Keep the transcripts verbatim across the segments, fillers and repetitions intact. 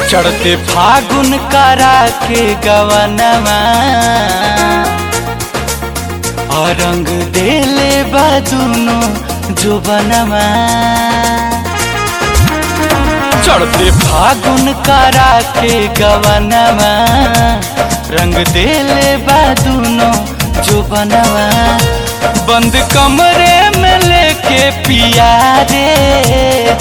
चढ़ते फागुन करा के गवनमा और रंग देले बादुनो जो बनवा। चढ़ते फागुन करा के गवनमा रंग देले बादुनो जो बनवा। बंद कमरे में लेके पिया रे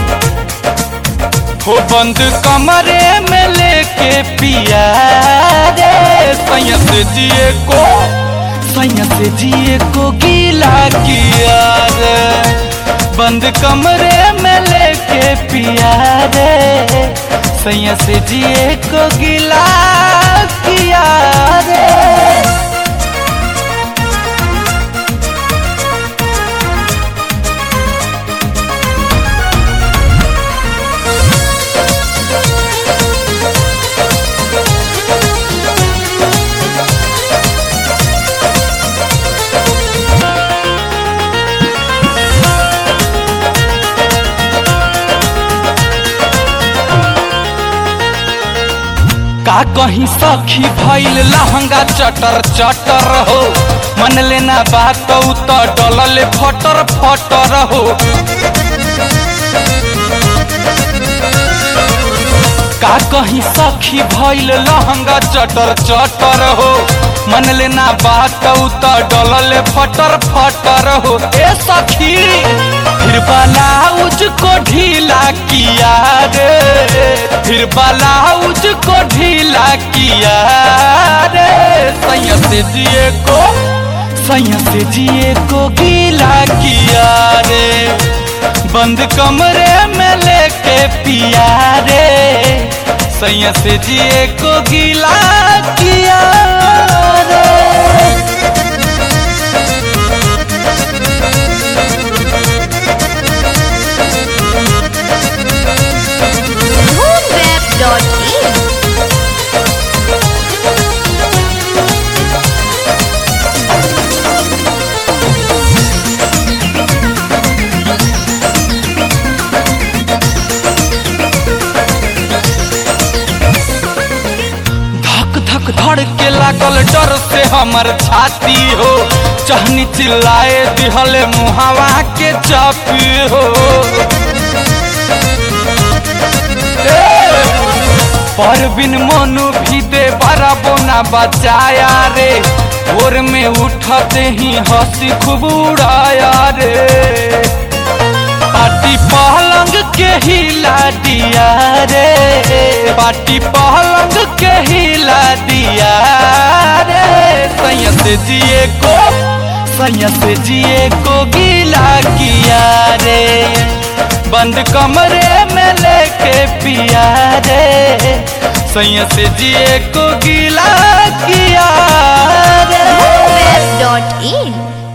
हो बंद कमरे में लेके पिया रे। सैया से जिए को सैया से जिए को गीला किया रे। बंद कमरे में लेके पिया रे। सैया से जिए को गीला किया रे। का कहीं सखी भइल लहंगा चटर चटर हो। मन लेना बात तो डलले फटर फटर हो। का कहीं सखी भइल लहंगा चटर चटर हो। मन लेना बात तो डलले फटर फटर हो। ए सखी फिर ब्लाउज को ढीला किया रे। फिर ब्लाउज को ढीला किया रे। सैया से जिए को सैया से जिए को गीला किया रे। बंद कमरे में लेके पिया रे। सैया से जिए को गीला किया रे। धड़ के लागल डर से हमर छाती हो। चहनी चिल्लाए दिहले मुहावा के चापी हो। पर बिन मोनू भी दे बड़ा बोना बचाया रे। भोर में उठते ही हंसी खूब उड़ाया रे। पाटी पलंग के हिला दिया रे। पाटी पलंग के हिला दिया रे। सैया से जिए को सैया से जिए को गीला किया रे। बंद कमरे में लेके पिया रे। सैया से जिए को गीला किया रे। Dot in